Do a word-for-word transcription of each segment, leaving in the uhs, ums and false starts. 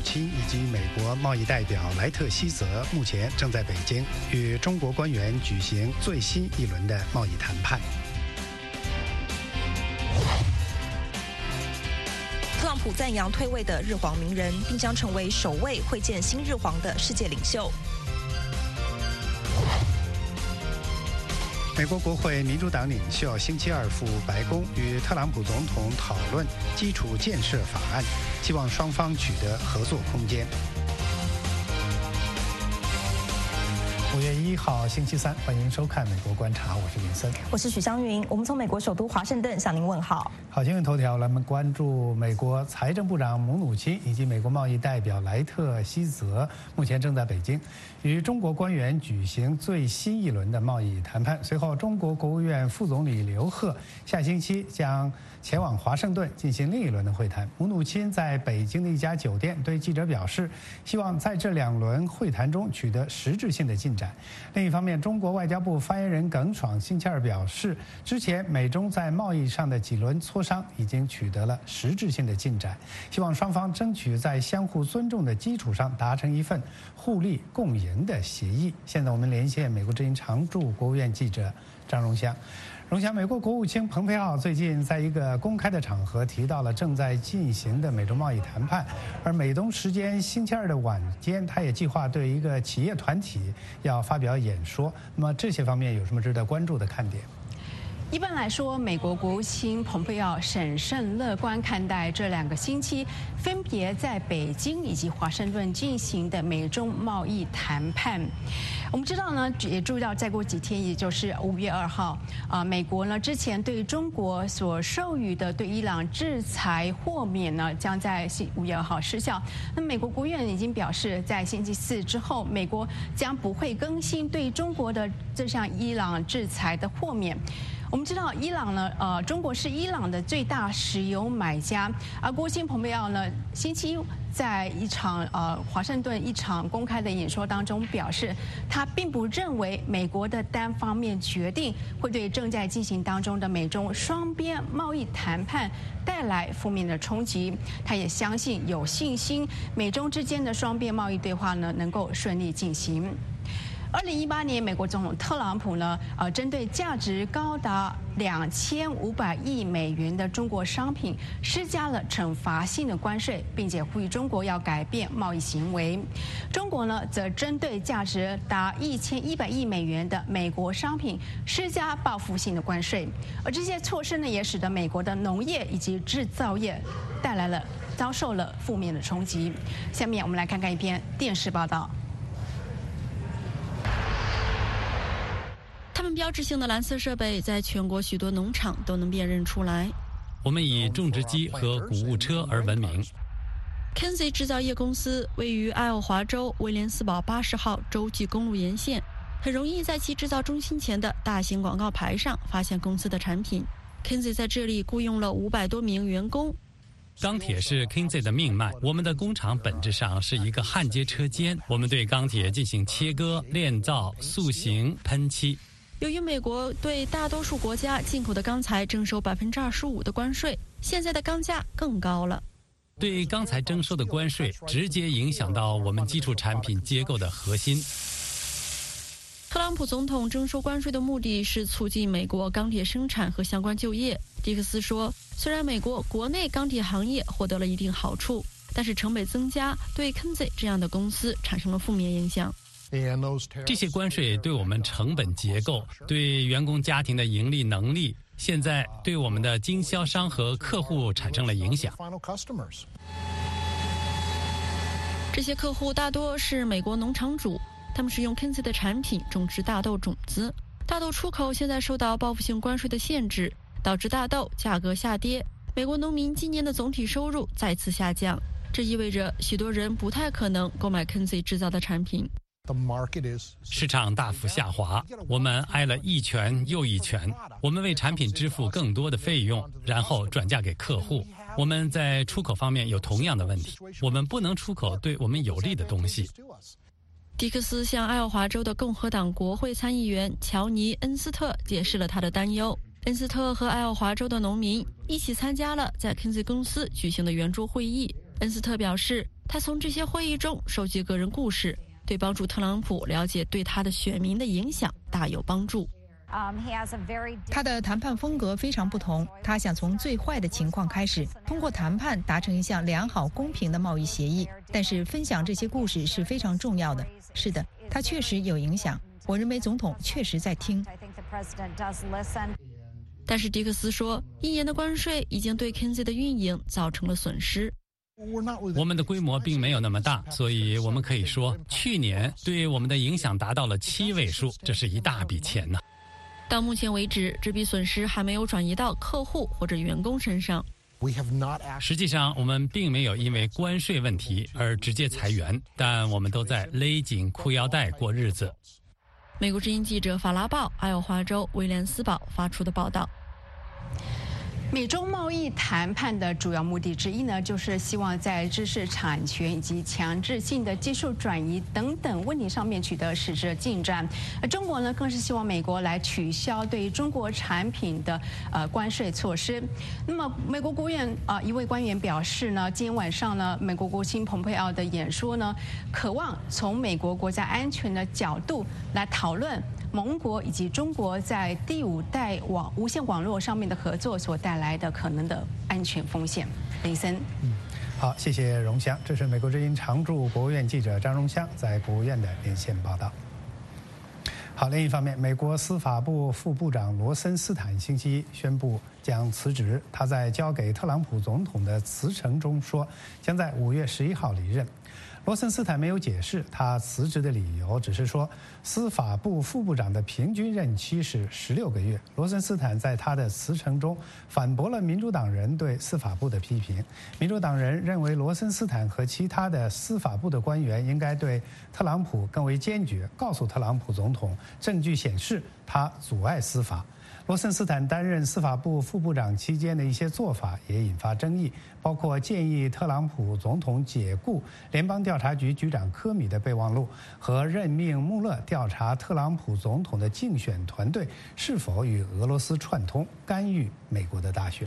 钦以及美国贸易代表莱特希泽目前正在北京与中国官员举行最新一轮的贸易谈判。 特朗普赞扬退位的日皇名人，并将成为首位会见新日皇的世界领袖。 美国国会民主党领袖星期二赴白宫与特朗普总统讨论基础建设法案，希望双方取得合作空间。五月一号星期三，欢迎收看《美国观察》，我是林森， 我是许湘云，我们从美国首都华盛顿向您问好。 好，新闻头条，来我们关注美国财政部长姆努钦以及美国贸易代表莱特希泽目前正在北京与中国官员举行最新一轮的贸易谈判。随后，中国国务院副总理刘鹤下星期将前往华盛顿进行另一轮的会谈。姆努钦在北京的一家酒店对记者表示，希望在这两轮会谈中取得实质性的进展。另一方面，中国外交部发言人耿爽星期二表示，之前美中在贸易上的几轮磋商已经取得了实质性的进展，希望双方争取在相互尊重的基础上达成一份互利共赢的协议。现在我们连线美国之音常驻国务院记者张荣香。荣祥，美国国务卿蓬佩奥最近在一个公开的场合提到了正在进行的美中贸易谈判，而美东时间星期二的晚间，他也计划对一个企业团体要发表演说。那么这些方面有什么值得关注的看点？ 一般来说，美国国务卿蓬佩奥审慎乐观看待这两个星期分别在北京以及华盛顿进行的美中贸易谈判。我们知道呢，也注意到再过几天，也就是五月二号，啊，美国呢之前对中国所授予的对伊朗制裁豁免呢，将在五月二号失效。那美国国务院已经表示，在星期四之后，美国将不会更新对中国的这项伊朗制裁的豁免。我们知道，伊朗呢，呃，中国是伊朗的最大石油买家，而国务卿蓬佩奥呢，星期一在一场呃华盛顿一场公开的演说当中表示，他并不认为美国的单方面决定会对正在进行当中的美中双边贸易谈判带来负面的冲击。他也相信有信心，美中之间的双边贸易对话呢能够顺利进行。二零一八年，美国总统特朗普呢，呃，针对价值高达两千五百亿美元的中国商品施加了惩罚性的关税，并且呼吁中国要改变贸易行为。中国呢，则针对价值达一千一百亿美元的美国商品施加报复性的关税，而这些措施呢，也使得美国的农业以及制造业带来了遭受了负面的冲击。下面我们来看看一篇电视报道。 他们标志性的蓝色设备在全国许多农场都能辨认出来。 我们以种植机和谷物车而闻名。 Kinsey 制造业公司位于爱奥华州威廉斯堡八十号洲际公路沿线，很容易在其制造中心前的大型广告牌上发现公司的产品。Kinsey 在这里雇佣了五百多名员工。 钢铁是 Kinsey 的命脉，我们的工厂本质上是一个焊接车间，我们对钢铁进行切割、炼造、塑形、喷漆。 由于美国对大多数国家进口的钢材征收百分之二十五的关税，现在的钢价更高了。 对钢材征收的关税直接影响到我们基础产品结构的核心。 特朗普总统征收关税的目的是促进美国钢铁生产和相关就业。迪克斯说，虽然美国国内钢铁行业获得了一定好处，但是成本增加对 Kinsey 这样的公司产生了负面影响。 这些关税对我们成本结构、对员工家庭的盈利能力，现在对我们的经销商和客户产生了影响。 这些客户大多是美国农场主，他们使用 Kinsey 的产品种植大豆种子。大豆出口现在受到报复性关税的限制，导致大豆价格下跌。美国农民今年的总体收入再次下降，这意味着许多人不太可能购买 Kinsey 制造的产品。 市场大幅下滑，我们挨了一拳又一拳。我们为产品支付更多的费用，然后转嫁给客户。我们在出口方面有同样的问题，我们不能出口对我们有利的东西。 迪克斯向爱奥华州的共和党国会参议员乔尼·恩斯特解释了他的担忧。恩斯特和爱奥华州的农民一起参加了在 Kinsey 公司举行的圆桌会议。恩斯特表示， 他从这些会议中收集个人故事，对帮助特朗普了解对他的选民的影响大有帮助。 他的谈判风格非常不同，他想从最坏的情况开始，通过谈判达成一项良好公平的贸易协议。但是分享这些故事是非常重要的。是的，他确实有影响，我认为总统确实在听。 但是迪克斯说，一年的关税已经对 Kinsey 的运营造成了损失。 我们的规模并没有那么大，所以我们可以说，去年对我们的影响达到了七位数，这是一大笔钱呢。 到目前为止，这笔损失还没有转移到客户或者员工身上。 实际上，我们并没有因为关税问题而直接裁员，但我们都在勒紧裤腰带过日子。 美国之音记者法拉报爱奥华州威廉斯堡发出的报道。 美中贸易谈判的主要目的之一呢，就是希望在知识产权以及强制性的技术转移等等问题上面取得实质进展。而中国呢，更是希望美国来取消对中国产品的呃关税措施。那么，美国国务院啊、呃、一位官员表示呢，今天晚上呢，美国国务卿蓬佩奥的演说呢，渴望从美国国家安全的角度来讨论盟国以及中国在第五代网无线网络上面的合作所带来的可能的安全风险。林森， 嗯，好，谢谢荣香。这是美国之音常驻国务院记者张荣香在国务院的连线报道。好，另一方面，美国司法部副部长罗森斯坦星期一宣布将辞职。他在交给特朗普总统的辞呈中说，将在五月十一号离任。罗森斯坦没有解释他辞职的理由，只是说司法部副部长的平均任期是十六个月。罗森斯坦在他的辞呈中反驳了民主党人对司法部的批评。民主党人认为罗森斯坦和其他的司法部的官员应该对特朗普更为坚决，告诉特朗普总统证据显示他阻碍司法。罗森斯坦担任司法部副部长期间的一些做法也引发争议，包括建议特朗普总统解雇联邦调查局局长科米的备忘录，和任命穆勒调查特朗普总统的竞选团队是否与俄罗斯串通，干预美国的大选。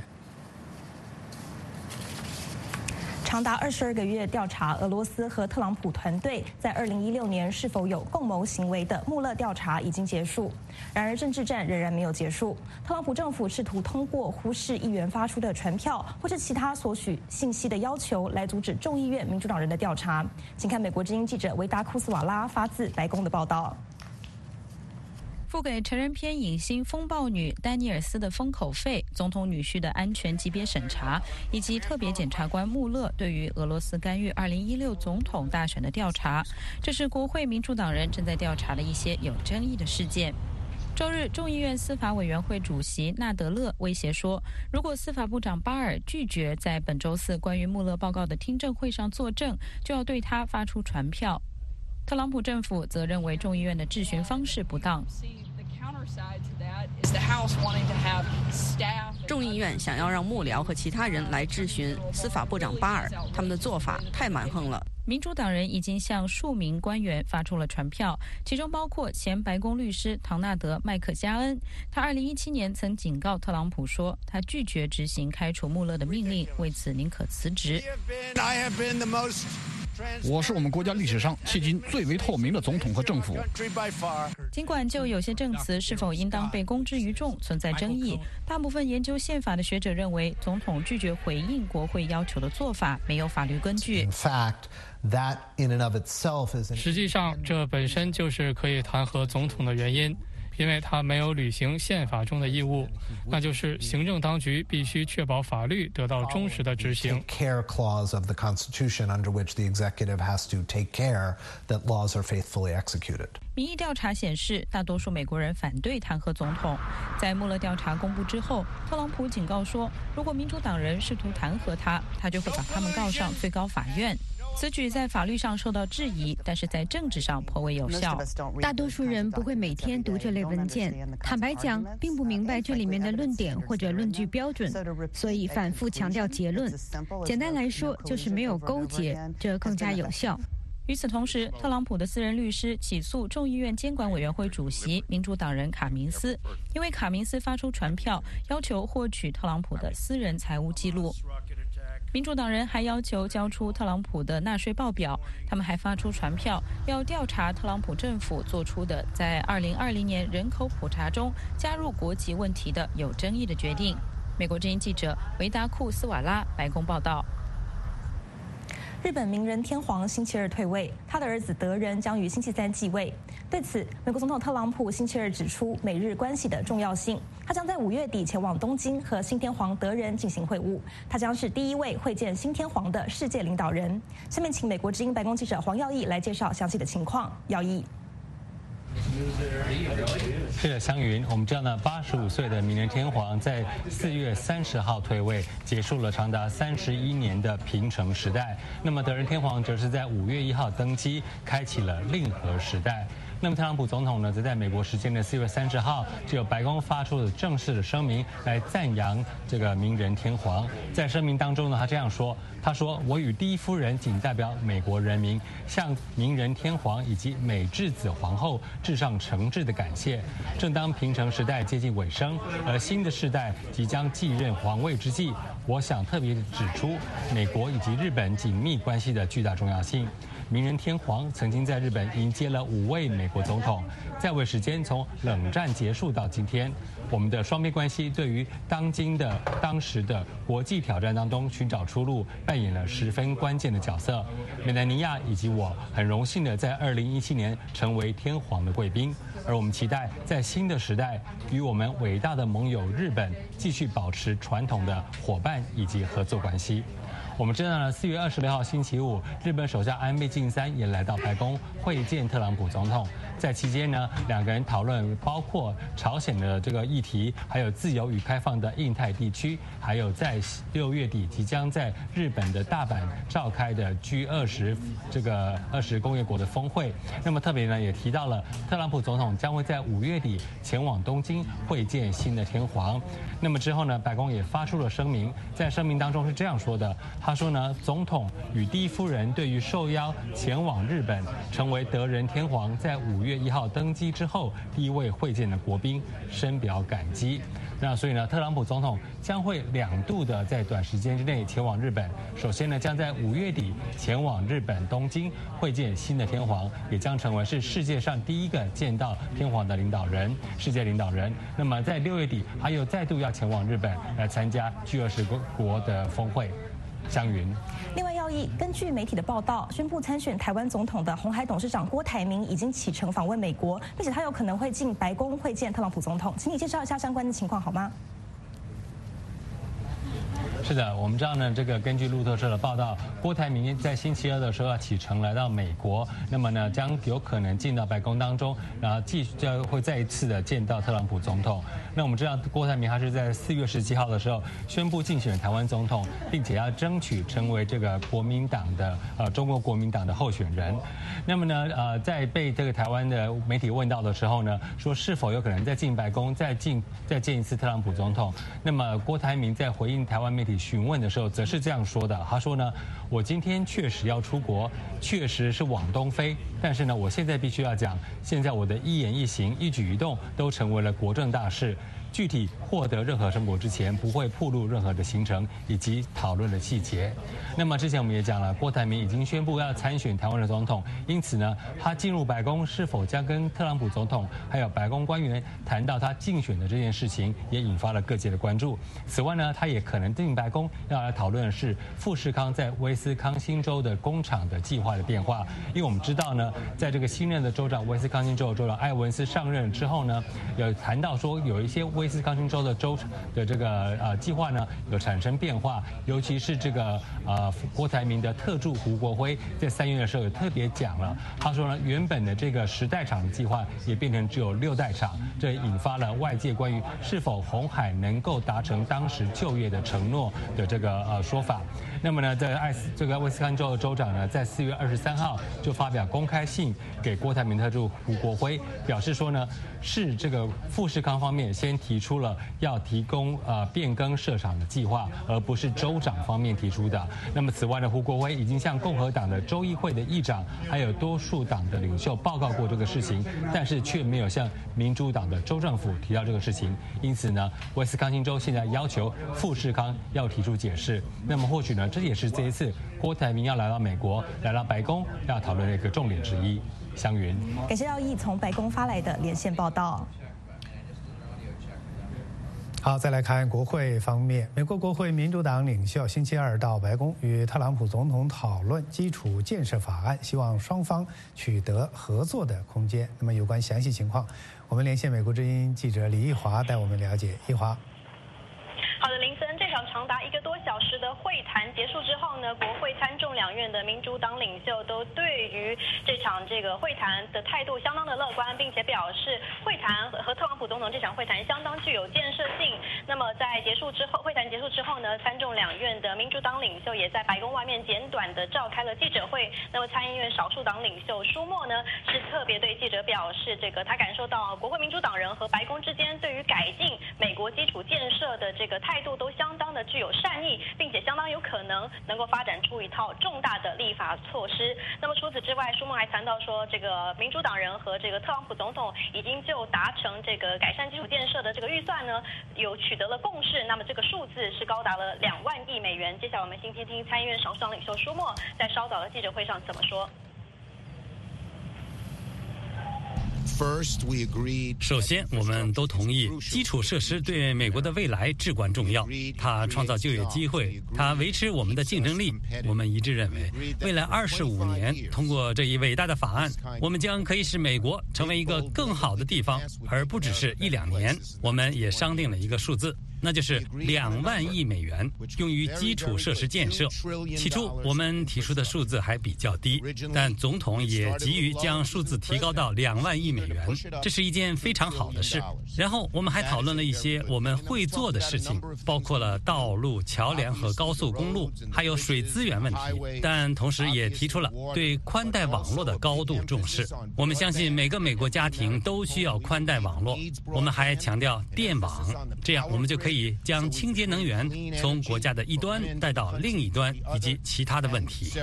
长达二十二个月调查俄罗斯和特朗普团队在二零一六年是否有共谋行为的穆勒调查已经结束，然而政治战仍然没有结束。特朗普政府试图通过忽视议员发出的传票或者其他索取信息的要求来阻止众议院民主党人的调查。请看美国之音记者维达库斯瓦拉发自白宫的报道。 付给成人片影星风暴女丹尼尔斯的封口费、总统女婿的安全级别审查，以及特别检察官穆勒对于俄罗斯干预二零一六总统大选的调查，这是国会民主党人正在调查的一些有争议的事件。周日，众议院司法委员会主席纳德勒威胁说，如果司法部长巴尔拒绝在本周四关于穆勒报告的听证会上作证，就要对他发出传票。特朗普政府则认为众议院的质询方式不当。 众议院想要让幕僚和其他人来质询司法部长巴尔，他们的做法太蛮横了。 民主党人已经向数名官员发出了传票，其中包括前白宫律师唐纳德·麦克加恩。他二零一七年曾警告特朗普说，他拒绝执行开除穆勒的命令，为此宁可辞职。 我是我们国家历史上迄今最为透明的总统和政府。 尽管就有些证词是否应当被公之于众存在争议，大部分研究宪法的学者认为，总统拒绝回应国会要求的做法没有法律根据。 实际上，这本身就是可以弹劾总统的原因。因为他没有履行宪法中的义务，那就是行政当局必须确保法律得到忠实的执行。 民意调查显示，大多数美国人反对弹劾总统。在穆勒调查公布之后，特朗普警告说，如果民主党人试图弹劾他，他就会把他们告上最高法院。此举在法律上受到质疑，但是在政治上颇为有效。 大多数人不会每天读这类文件，坦白讲，并不明白这里面的论点或者论据标准，所以反复强调结论。简单来说，就是没有勾结，这更加有效。 与此同时，特朗普的私人律师起诉众议院监管委员会主席民主党人卡明斯，因为卡明斯发出传票，要求获取特朗普的私人财务记录。 民主党人还要求交出特朗普的纳税报表，他们还发出传票，要调查特朗普政府做出的在二零二零年人口普查中加入国籍问题的有争议的决定。美国之音记者维达库斯瓦拉白宫报道。 日本明仁天皇星期二退位，他的儿子德仁将于星期三继位。对此，美国总统特朗普星期二指出美日关系的重要性，他将在五月底前往东京和新天皇德仁进行会晤，他将是第一位会见新天皇的世界领导人。下面请美国之音白宫记者黄耀义来介绍详细的情况。耀义。 是的，湘云，我们知道呢，八十五岁的明仁天皇在四月三十号退位，结束了长达三十一年的平成时代。那么德仁天皇则是在五月一号登基，开启了令和时代。那么特朗普总统呢，则在美国时间的四月三十号，就有白宫发出了正式的声明来赞扬这个明仁天皇。在声明当中呢，他这样说：“他说，我与第一夫人仅代表美国人民，向明仁天皇以及美智子皇后致上诚挚的感谢。正当平成时代接近尾声，而新的世代即将继任皇位之际，我想特别指出美国以及日本紧密关系的巨大重要性。”明仁天皇曾经在日本迎接了五位美国总统，在位时间从冷战结束到今天，我们的双边关系对于当今的当时的国际挑战当中寻找出路，扮演了十分关键的角色。美南尼亚以及我很荣幸的在二零一七年成为天皇的贵宾，而我们期待在新的时代与我们伟大的盟友日本继续保持传统的伙伴以及合作关系。我们知道呢，四月二十六号星期五，日本首相安倍晋三也来到白宫会见特朗普总统。在期间呢，两个人讨论包括朝鲜的这个议题，还有自由与开放的印太地区，还有在六月底即将在日本的大阪召开的 G 二十这个二十工业国的峰会。那么特别呢，也提到了特朗普总统将会在五月底前往东京会见新的天皇。那么之后呢，白宫也发出了声明，在声明当中是这样说的。他说呢，总统与第一夫人对于受邀前往日本，成为德仁天皇在五月一号登基之后第一位会见的国宾，深表感激。那所以呢，特朗普总统将会两度的在短时间之内前往日本。首先呢，将在五月底前往日本东京会见新的天皇，也将成为是世界上第一个见到天皇的领导人，世界领导人。那么在六月底，还有再度要前往日本来参加 G 二十国的峰会。湘云。 另外，耀义根据媒体的报道，宣布参选台湾总统的鸿海董事长郭台铭已经启程访问美国，并且他有可能会进白宫会见特朗普总统。请你介绍一下相关的情况好吗？ 是的，我们知道呢，这个根据路透社的报道，郭台铭在星期二的时候要启程来到美国，那么呢，将有可能进到白宫当中，然后继续就会再一次的见到特朗普总统。那我们知道，郭台铭他是在四月十七号的时候宣布竞选台湾总统，并且要争取成为这个国民党的呃中国国民党的候选人。那么呢，呃，在被这个台湾的媒体问到的时候呢，说是否有可能再进白宫，再进再见一次特朗普总统？那么郭台铭在回应台湾媒体询问的时候，则是这样说的。他说呢，我今天确实要出国，确实是往东飞，但是呢，我现在必须要讲，现在我的一言一行、一举一动都成为了国政大事。具体获得任何成果之前，不会暴露任何的行程以及讨论的细节。那么之前我们也讲了，郭台铭已经宣布要参选台湾的总统，因此呢，他进入白宫是否将跟特朗普总统还有白宫官员谈到他竞选的这件事情，也引发了各界的关注。此外呢，他也可能进白宫要来讨论的是富士康在威斯康星州的工厂的计划的变化。因为我们知道呢，在这个新任的州长威斯康星州的州长艾文斯上任之后呢，有谈到说有一些威斯康星州的州的这个呃计划呢有产生变化，尤其是这个呃郭台铭的特助胡国辉在三月的时候有特别讲了，他说呢，原本的这个十代厂的计划也变成只有六代厂，这引发了外界关于是否鸿海能够达成当时就业的承诺的这个呃说法。那么呢，在艾斯这个威斯康州的州长呢，在四月二十三号就发表公开信给郭台铭特助胡国辉，表示说呢，是这个富士康方面先提提出了要提供呃变更设厂的计划，而不是州长方面提出的。那么此外呢，胡国辉已经向共和党的州议会的议长还有多数党的领袖报告过这个事情，但是却没有向民主党的州政府提到这个事情。因此呢，威斯康星州现在要求富士康要提出解释。那么或许呢，这也是这一次郭台铭要来到美国，来到白宫要讨论的一个重点之一。湘云， 感谢廖毅从白宫发来的连线报道。 好，再来看国会方面，美国国会民主党领袖星期二到白宫与特朗普总统讨论基础建设法案，希望双方取得合作的空间。那么有关详细情况，我们连线美国之音记者李义华带我们了解。义华。 好的，林森，这场长达一个多小时的会谈结束之后呢，国会参众两院的民主党领袖都对于这场这个会谈的态度相当的乐观，并且表示会谈和特朗普总统这场会谈相当具有建设性。那么在结束之后，会谈结束之后呢，参众两院的民主党领袖也在白宫外面简短的召开了记者会。那么参议院少数党领袖舒默呢，是特别对记者表示，这个他感受到国会民主党人和白宫之间对于改进美国基础建设的这个态度都相当的具有善意，并且相当有可能能够发展出一套重大的立法措施。那么除此之外，舒默还谈到说，这个民主党人和这个特朗普总统已经就达成这个改善基础建设的这个预算呢，有取得了共识。那么这个数字是高达了两万亿美元。接下来我们先听听参议院少数党领袖舒默在稍早的记者会上怎么说。 首先，我们都同意，基础设施对美国的未来至关重要。它创造就业机会，它维持我们的竞争力。我们一致认为，未来二十五年，通过这一伟大的法案，我们将可以使美国成为一个更好的地方，而不只是一两年。我们也商定了一个数字，那就是两万亿美元用于基础设施建设。起初我们提出的数字还比较低，但总统也急于将数字提高到两万亿美元，这是一件非常好的事。然后我们还讨论了一些我们会做的事情，包括了道路、桥梁和高速公路，还有水资源问题，但同时也提出了对宽带网络的高度重视。我们相信每个美国家庭都需要宽带网络。我们还强调电网，这样我们就可以可以将清洁能源从国家的一端带到另一端，以及其他的问题。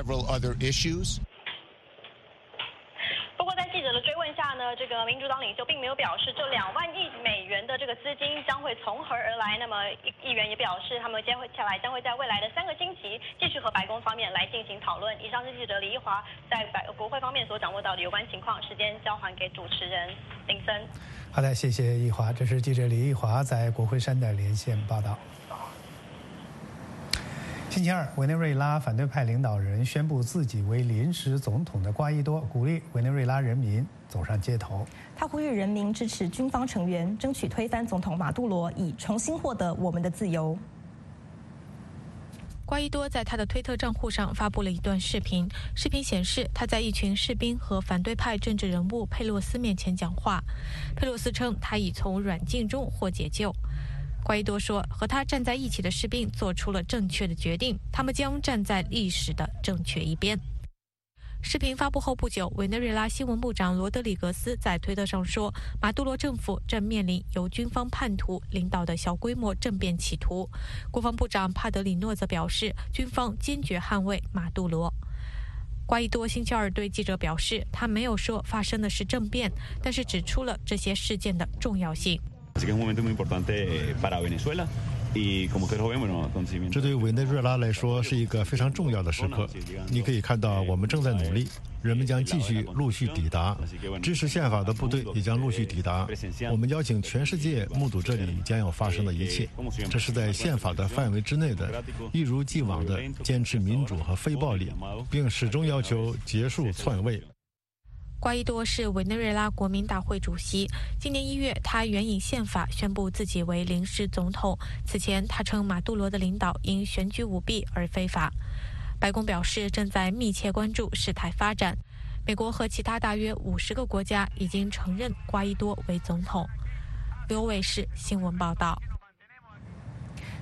不过在记者的追问下呢，这个民主党领袖并没有表示这两万亿美元的这个资金将会从何而来。那么议员也表示，他们接下来将会在未来的三个星期继续和白宫方面来进行讨论。以上是记者李一华在白国会方面所掌握到的有关情况。时间交还给主持人林森。 好的，谢谢一华，这是记者李一华在国会山的连线报道。星期二，委内瑞拉反对派领导人宣布自己为临时总统的瓜伊多鼓励委内瑞拉人民走上街头。 他呼吁人民支持军方成员，争取推翻总统马杜罗，以重新获得我们的自由。 瓜伊多在他的推特账户上发布了一段视频，视频显示他在一群士兵和反对派政治人物佩洛斯面前讲话。佩洛斯称他已从软禁中获解救。瓜伊多说，和他站在一起的士兵做出了正确的决定，他们将站在历史的正确一边。视频发布后不久，委内瑞拉新闻部长罗德里格斯在推特上说，马杜罗政府正面临由军方叛徒领导的小规模政变企图。国防部长帕德里诺则表示，军方坚决捍卫马杜罗。瓜伊多星期二对记者表示，他没有说发生的是政变，但是指出了这些事件的重要性。 这对委内瑞拉来说是一个非常重要的时刻。你可以看到，我们正在努力，人们将继续陆续抵达，支持宪法的部队也将陆续抵达。我们邀请全世界目睹这里将要发生的一切，这是在宪法的范围之内的，一如既往的坚持民主和非暴力，并始终要求结束篡位。 瓜伊多是委内瑞拉国民大会主席。今年一月，他援引宪法宣布自己为临时总统。此前，他称马杜罗的领导因选举舞弊而非法。白宫表示正在密切关注事态发展。美国和其他大约五十个国家已经承认瓜伊多为总统。刘卫视新闻报道。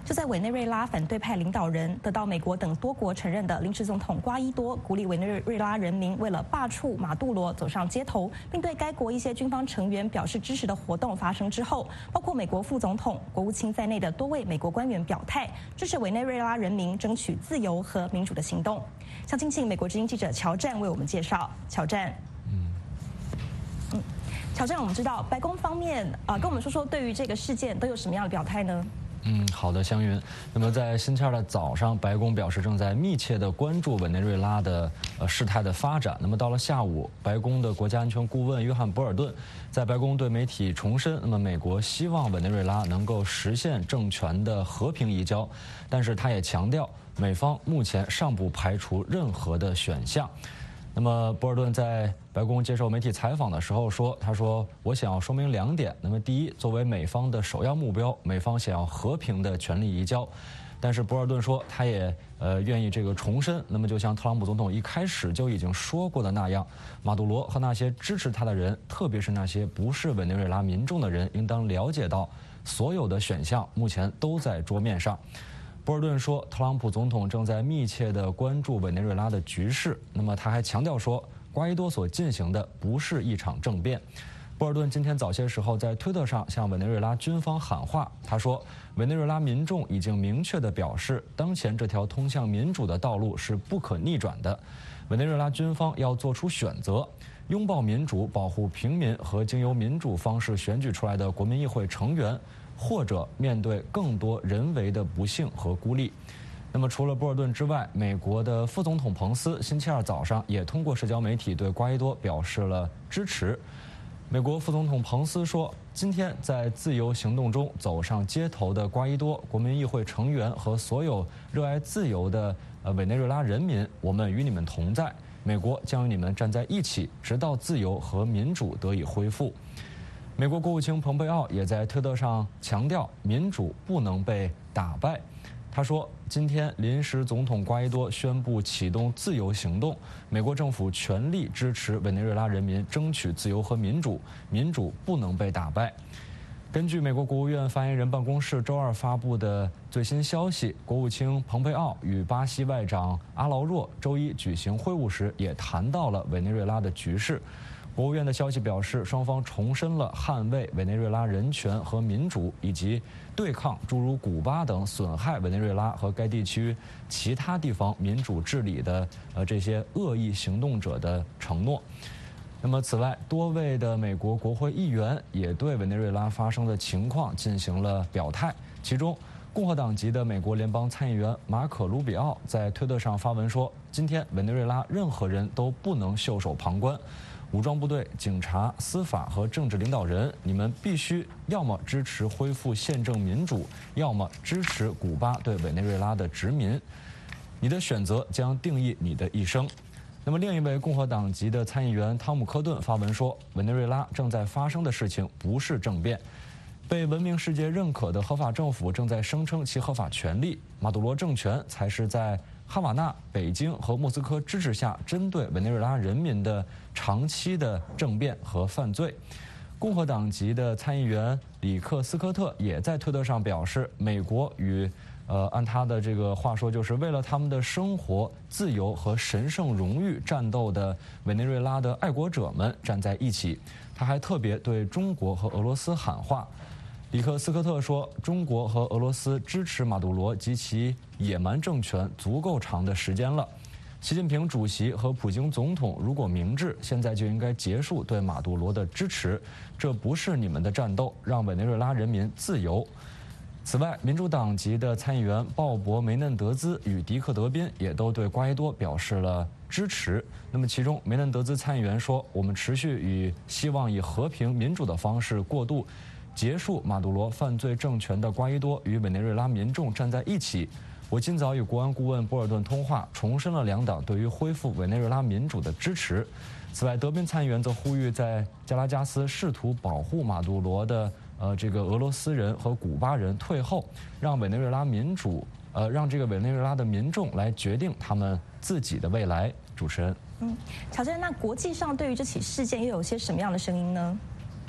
就在委内瑞拉反对派领导人得到美国等多国承认的临时总统瓜伊多鼓励委内瑞拉人民为了罢黜马杜罗走上街头，并对该国一些军方成员表示支持的活动发生之后，包括美国副总统、国务卿在内的多位美国官员表态支持委内瑞拉人民争取自由和民主的行动。想请请美国之音记者乔战为我们介绍。乔战。嗯，乔战，我们知道白宫方面啊、呃，跟我们说说对于这个事件都有什么样的表态呢？ 嗯，好的，香云。那么在星期二的早上，白宫表示正在密切地关注委内瑞拉的呃事态的发展。那么到了下午，白宫的国家安全顾问约翰·博尔顿在白宫对媒体重申，那么美国希望委内瑞拉能够实现政权的和平移交，但是他也强调，美方目前尚不排除任何的选项。那么，博尔顿在白宫接受媒体采访的时候说：“他说，我想要说明两点。那么，第一，作为美方的首要目标，美方想要和平的权力移交。但是，博尔顿说，他也呃愿意这个重申。那么，就像特朗普总统一开始就已经说过的那样，马杜罗和那些支持他的人，特别是那些不是委内瑞拉民众的人，应当了解到，所有的选项目前都在桌面上。”博尔顿说，特朗普总统正在密切地关注委内瑞拉的局势。那么他还强调说，瓜伊多所进行的不是一场政变。博尔顿今天早些时候在推特上向委内瑞拉军方喊话，他说，委内瑞拉民众已经明确地表示，当前这条通向民主的道路是不可逆转的。委内瑞拉军方要做出选择，拥抱民主，保护平民和经由民主方式选举出来的国民议会成员，或者面对更多人为的不幸和孤立。那么除了博尔顿之外，美国的副总统彭斯星期二早上也通过社交媒体对瓜伊多表示了支持。美国副总统彭斯说，今天在自由行动中走上街头的瓜伊多、国民议会成员和所有热爱自由的呃委内瑞拉人民，我们与你们同在，美国将与你们站在一起，直到自由和民主得以恢复。美国国务卿蓬佩奥也在推特上强调，民主不能被打败。他说，今天临时总统瓜伊多宣布启动自由行动，美国政府全力支持委内瑞拉人民争取自由和民主，民主不能被打败。根据美国国务院发言人办公室周二发布的最新消息，国务卿蓬佩奥与巴西外长阿劳若周一举行会晤时，也谈到了委内瑞拉的局势。国务院的消息表示，双方重申了捍卫委内瑞拉人权和民主，以及对抗诸如古巴等损害委内瑞拉和该地区其他地方民主治理的呃这些恶意行动者的承诺。那么，此外，多位的美国国会议员也对委内瑞拉发生的情况进行了表态，其中，共和党籍的美国联邦参议员马可·卢比奥在推特上发文说，今天委内瑞拉任何人都不能袖手旁观。武装部队、警察、司法和政治领导人，你们必须要么支持恢复宪政民主，要么支持古巴对委内瑞拉的殖民。你的选择将定义你的一生。那么，另一位共和党籍的参议员汤姆·科顿发文说，委内瑞拉正在发生的事情不是政变，被文明世界认可的合法政府正在声称其合法权利，马杜罗政权才是在哈瓦那、北京和莫斯科支持下针对委内瑞拉人民的长期的政变和犯罪。共和党籍的参议员里克斯科特也在推特上表示，美国与呃按他的这个话说，就是为了他们的生活、自由和神圣荣誉战斗的委内瑞拉的爱国者们站在一起。他还特别对中国和俄罗斯喊话。里克斯科特说，中国和俄罗斯支持马杜罗及其野蛮政权足够长的时间了。习近平主席和普京总统如果明智，现在就应该结束对马杜罗的支持，这不是你们的战斗，让委内瑞拉人民自由。此外，民主党籍的参议员鲍勃·梅嫩德兹与迪克·德宾也都对瓜伊多表示了支持。那么，其中梅嫩德兹参议员说，我们持续与希望以和平民主的方式过渡结束马杜罗犯罪政权的瓜伊多与委内瑞拉民众站在一起。我今早与国安顾问波尔顿通话，重申了两党对于恢复委内瑞拉民主的支持。此外，德宾参议员则呼吁在加拉加斯试图保护马杜罗的呃这个俄罗斯人和古巴人退后，让委内瑞拉民主呃让这个委内瑞拉的民众来决定他们自己的未来。主持人， 嗯，乔治，那国际上对于这起事件又有些什么样的声音呢？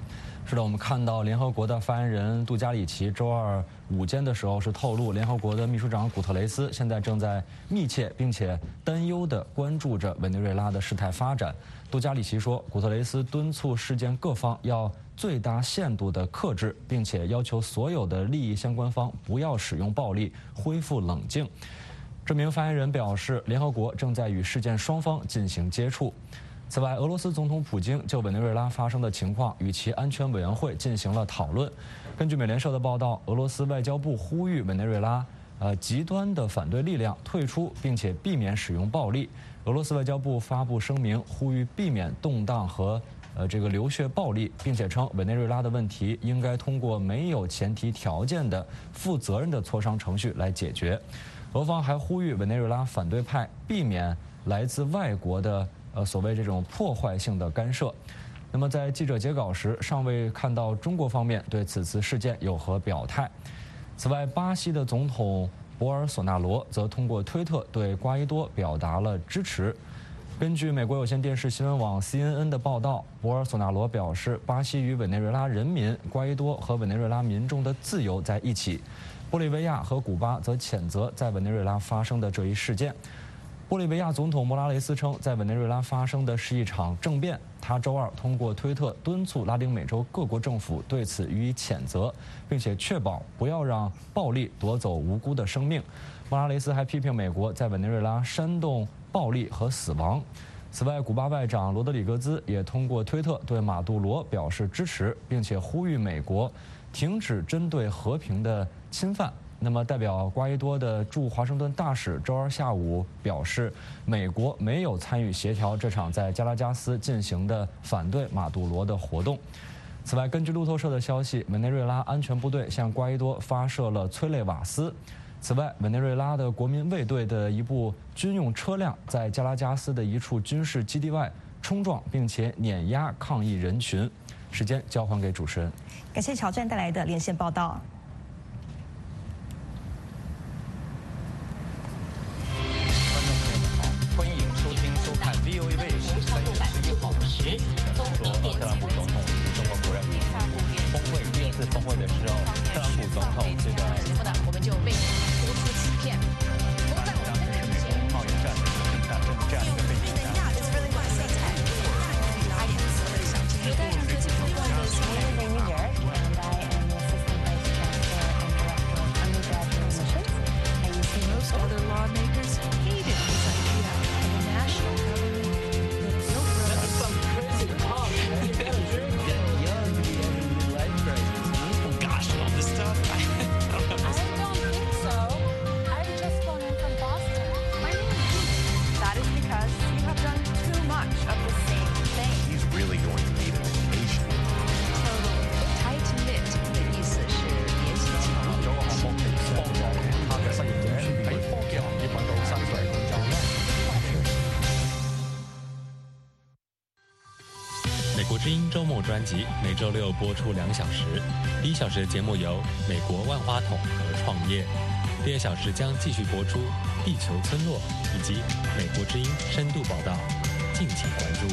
是的，我们看到联合国的发言人杜加里奇周二午间的时候是透露，联合国的秘书长古特雷斯现在正在密切并且担忧地关注着委内瑞拉的事态发展。杜加里奇说，古特雷斯敦促事件各方要最大限度地克制，并且要求所有的利益相关方不要使用暴力，恢复冷静。这名发言人表示，联合国正在与事件双方进行接触。此外，俄罗斯总统普京就委内瑞拉发生的情况与其安全委员会进行了讨论。根据美联社的报道，俄罗斯外交部呼吁委内瑞拉呃极端的反对力量退出，并且避免使用暴力。俄罗斯外交部发布声明，呼吁避免动荡和呃这个流血暴力，并且称委内瑞拉的问题应该通过没有前提条件的负责任的磋商程序来解决。俄方还呼吁委内瑞拉反对派避免来自外国的呃，所谓这种破坏性的干涉。那么在记者截稿时，尚未看到中国方面对此次事件有何表态。此外，巴西的总统博尔索纳罗则通过推特对瓜伊多表达了支持。根据美国有线电视新闻网 C N N 的报道，博尔索纳罗表示，巴西与委内瑞拉人民、瓜伊多和委内瑞拉民众的自由在一起。玻利维亚和古巴则谴责在委内瑞拉发生的这一事件。玻利维亚总统莫拉雷斯称，在委内瑞拉发生的是一场政变。他周二通过推特敦促拉丁美洲各国政府对此予以谴责，并且确保不要让暴力夺走无辜的生命。莫拉雷斯还批评美国在委内瑞拉煽动暴力和死亡。此外，古巴外长罗德里格兹也通过推特对马杜罗表示支持，并且呼吁美国停止针对和平的侵犯。那么，代表瓜伊多的驻华盛顿大使周二下午表示，美国没有参与协调这场在加拉加斯进行的反对马杜罗的活动。此外，根据路透社的消息，委内瑞拉安全部队向瓜伊多发射了催泪瓦斯。此外，委内瑞拉的国民卫队的一部军用车辆在加拉加斯的一处军事基地外冲撞并且碾压抗议人群。时间交还给主持人， 感谢乔战带来的连线报道。 V O A 卫视三月十一号说，特朗普总统与中国国人民峰会第二次峰会的时候，特朗普总统这个节目呢，我们就为您播出欺骗。当时是美国贸易战的一个战争这样一个背景下。Most other lawmakers hated this idea of a national government that built roads. That's some crazy talk, man. You gotta drink, get young, get life crisis. Gosh, all this stuff. I don't know. I don't think so. I've just flown in from Boston. My name is That is because you have done too much of the same thing. He's really going to need an education. Totally. Tight knit 的意思是联系紧密。有個項目係幫助他嘅失業者喺科技行業揾到新嘅工作。 美国之音周末专辑每周六播出两小时，第一小时的节目由美国万花筒和创业，第二小时将继续播出地球村落以及美国之音深度报道，敬请关注。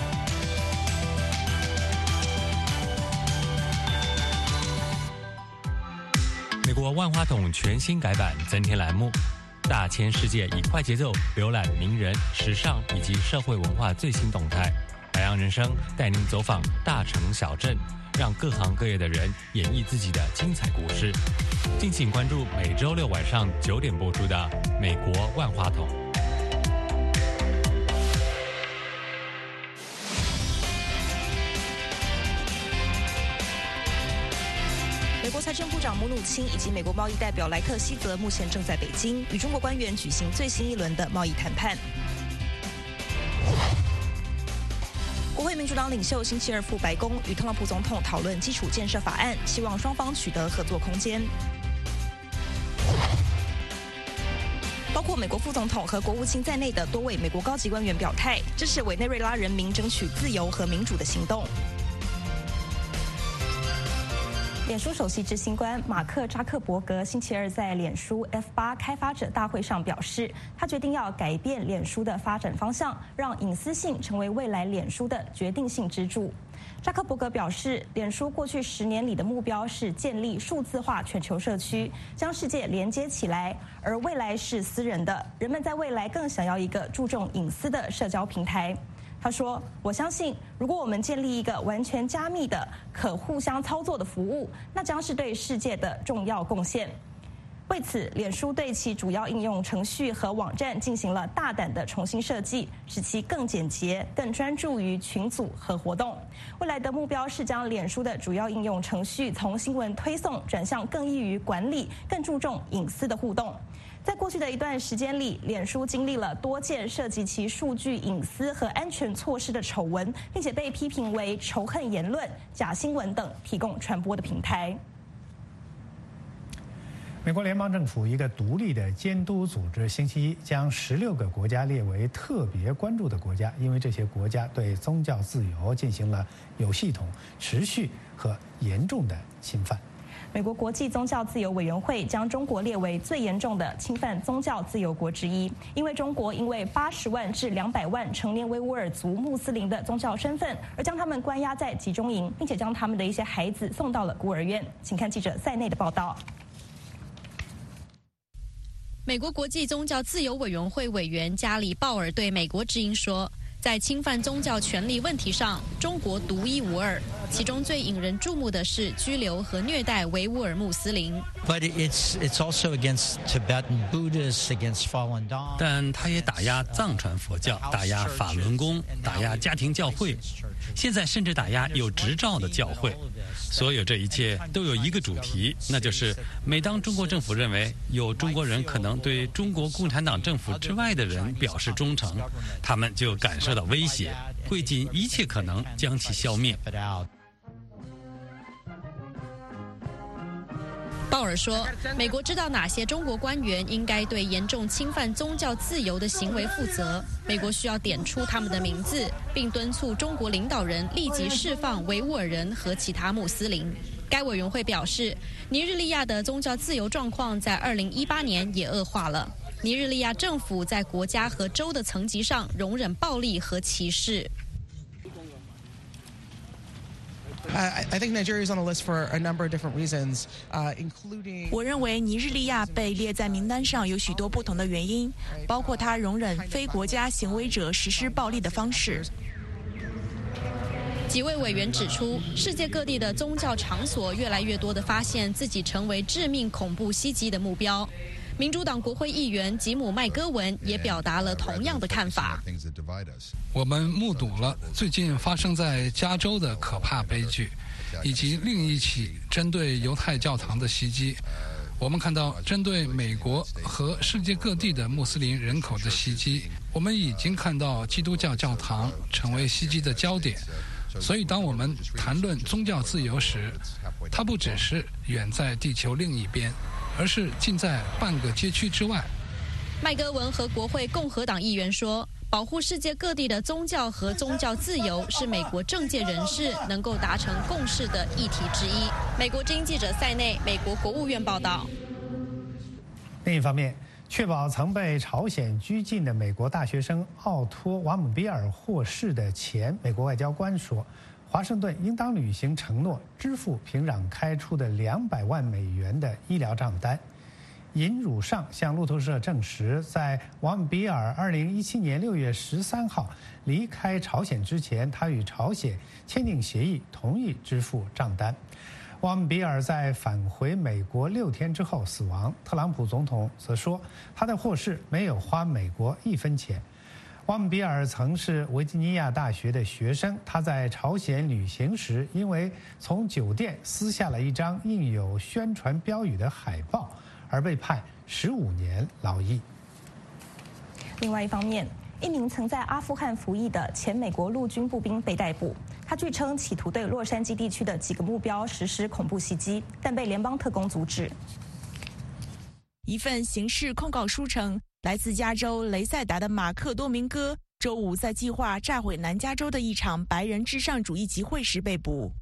美国万花筒全新改版增添栏目，大千世界以快节奏浏览名人、时尚以及社会文化最新动态。海洋人生带您走访大城小镇，让各行各业的人演绎自己的精彩故事。敬请关注每周六晚上九点播出的《美国万花筒》。 美国财政部长姆努钦以及美国贸易代表莱特希泽目前正在北京与中国官员举行最新一轮的贸易谈判。国会民主党领袖星期二赴白宫与特朗普总统讨论基础建设法案，希望双方取得合作空间。包括美国副总统和国务卿在内的多位美国高级官员表态，支持委内瑞拉人民争取自由和民主的行动。脸书首席执行官马克扎克伯格星期二在脸书 F 八 开发者大会上表示，他决定要改变脸书的发展方向，让隐私性成为未来脸书的决定性支柱。 扎克伯格表示，脸书过去十年里的目标是建立数字化全球社区，将世界连接起来，而未来是私人的，人们在未来更想要一个注重隐私的社交平台。他说：“我相信，如果我们建立一个完全加密的、可互相操作的服务，那将是对世界的重要贡献。”为此，脸书对其主要应用程序和网站进行了大胆的重新设计，使其更简洁、更专注于群组和活动。未来的目标是将脸书的主要应用程序从新闻推送转向更易于管理、更注重隐私的互动。在过去的一段时间里，脸书经历了多件涉及其数据隐私和安全措施的丑闻，并且被批评为仇恨言论、假新闻等提供传播的平台。 美国联邦政府一个独立的监督组织星期一将十六个国家列为特别关注的国家，因为这些国家对宗教自由进行了有系统、持续和严重的侵犯。 美国国际宗教自由委员会将中国列为最严重的侵犯宗教自由国之一，因为中国因为八十万至两百万成年维吾尔族穆斯林的宗教身份，而将他们关押在集中营，并且将他们的一些孩子送到了孤儿院。请看记者塞内的报道。 美国国际宗教自由委员会委员加里·鲍尔对美国之音说，在侵犯宗教权利问题上，中国独一无二。其中最引人注目的是拘留和虐待维吾尔穆斯林。 But it's it's also against Tibetan Buddhists, against Falun Dawn. 但他也打压藏传佛教，打压法轮功，打压家庭教会，现在甚至打压有执照的教会。所有这一切都有一个主题，那就是每当中国政府认为有中国人可能对中国共产党政府之外的人表示忠诚，他们就感受到威胁，会尽一切可能将其消灭。 鲍尔说，美国知道哪些中国官员应该对严重侵犯宗教自由的行为负责，美国需要点出他们的名字，并敦促中国领导人立即释放维吾尔人和其他穆斯林。该委员会表示，尼日利亚的宗教自由状况在二零一八年也恶化了。尼日利亚政府在国家和州的层级上容忍暴力和歧视。 I, I think Nigeria is on the list for a number of different reasons, uh, including. 我认为尼日利亚被列在名单上有许多不同的原因，包括它容忍非国家行为者实施暴力的方式。 几位委员指出，世界各地的宗教场所越来越多地发现自己成为致命恐怖袭击的目标。民主党国会议员吉姆·麦戈文也表达了同样的看法。 我们目睹了最近发生在加州的可怕悲剧，以及另一起针对犹太教堂的袭击。我们看到针对美国和世界各地的穆斯林人口的袭击。我们已经看到基督教教堂成为袭击的焦点。所以当我们谈论宗教自由时，它不只是远在地球另一边，而是近在半个街区之外。 麦戈文和国会共和党议员说，保护世界各地的宗教和宗教自由是美国政界人士能够达成共识的议题之一。美国之音记者塞内，美国国务院报道。 另一方面，确保曾被朝鲜拘禁的美国大学生奥托·瓦姆比尔获释的前美国外交官说，华盛顿应当履行承诺，支付平壤开出的两百万美元的医疗账单。尹汝尚向路透社证实，在瓦姆比尔二零一七年六月十三号离开朝鲜之前，他与朝鲜签订协议，同意支付账单。瓦姆比尔在返回美国六天之后死亡。特朗普总统则说，他的获释没有花美国一分钱。瓦姆比尔曾是维吉尼亚大学的学生，他在朝鲜旅行时，因为从酒店撕下了一张印有宣传标语的海报，而被判十五年劳役。 另外一方面，一名曾在阿富汗服役的前美国陆军步兵被逮捕，他据称企图对洛杉矶地区的几个目标实施恐怖袭击，但被联邦特工阻止。 一份刑事控告书称，来自加州雷塞达的马克多明戈周五在计划炸毁南加州的一场白人至上主义集会时被捕。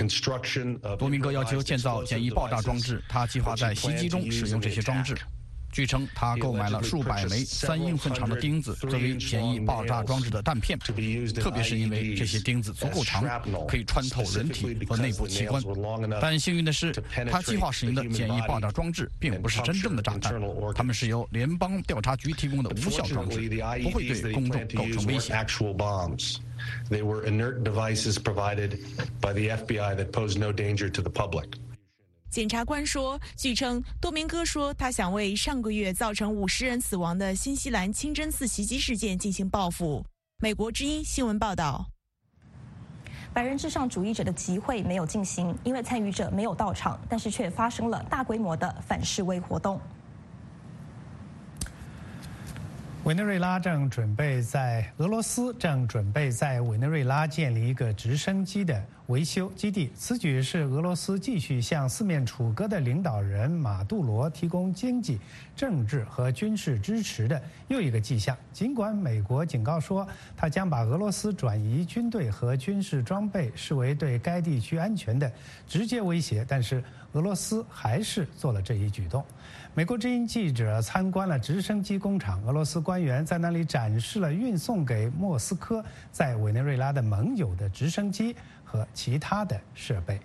多明戈要求建造简易爆炸装置，他计划在袭击中使用这些装置。 据称，他购买了数百枚三英寸长的钉子作为简易爆炸装置的弹片，特别是因为这些钉子足够长，可以穿透人体和内部器官。但幸运的是，他计划使用的简易爆炸装置并不是真正的炸弹，它们是由联邦调查局提供的无效装置，不会对公众构成威胁。 They were inert devices provided by the F B I that pose no danger to the public. 检察官说，据称，多明戈说他想为上个月造成五十人死亡的新西兰清真寺袭击事件进行报复。美国之音新闻报道。 白人至上主义者的集会没有进行，因为参与者没有到场，但是却发生了大规模的反示威活动。 委内瑞拉正准备在俄罗斯正准备在委内瑞拉建立一个直升机的维修基地，此举是俄罗斯继续向四面楚歌的领导人马杜罗提供经济、政治和军事支持的又一个迹象。尽管美国警告说，他将把俄罗斯转移军队和军事装备视为对该地区安全的直接威胁，但是俄罗斯还是做了这一举动。美国之音记者参观了直升机工厂，俄罗斯官员在那里展示了运送给莫斯科在委内瑞拉的盟友的直升机和其他的设备。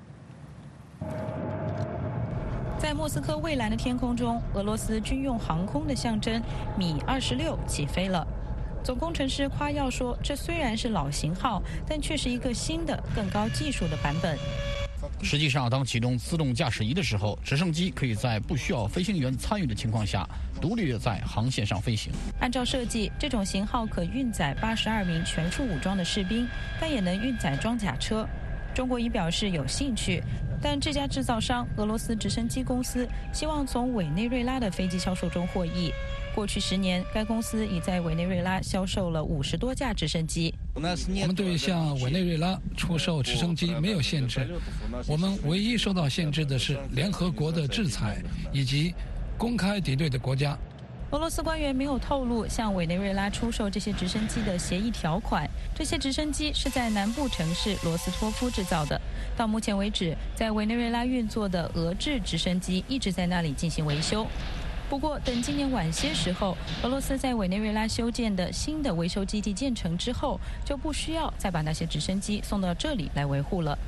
在莫斯科蔚蓝的天空中，俄罗斯军用航空的象征米二十六起飞了。总工程师夸耀说，这虽然是老型号，但却是一个新的、更高技术的版本。 实际上，当启动自动驾驶仪的时候，直升机可以在不需要飞行员参与的情况下，独立地在航线上飞行。 按照设计，这种型号可运载八十二名全副武装的士兵，但也能运载装甲车。中国已表示有兴趣，但这家制造商俄罗斯直升机公司希望从委内瑞拉的飞机销售中获益。过去十年，该公司已在委内瑞拉销售了五十多架直升机。 我们对向委内瑞拉出售直升机没有限制，我们唯一受到限制的是联合国的制裁以及公开敌对的国家。 俄罗斯官员没有透露向委内瑞拉出售这些直升机的协议条款。这些直升机是在南部城市罗斯托夫制造的。到目前为止，在委内瑞拉运作的俄制直升机一直在那里进行维修。不过，等今年晚些时候，俄罗斯在委内瑞拉修建的新的维修基地建成之后，就不需要再把那些直升机送到这里来维护了。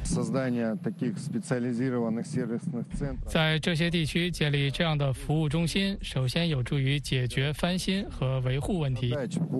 在这些地区建立这样的服务中心，首先有助于解决翻新和维护问题。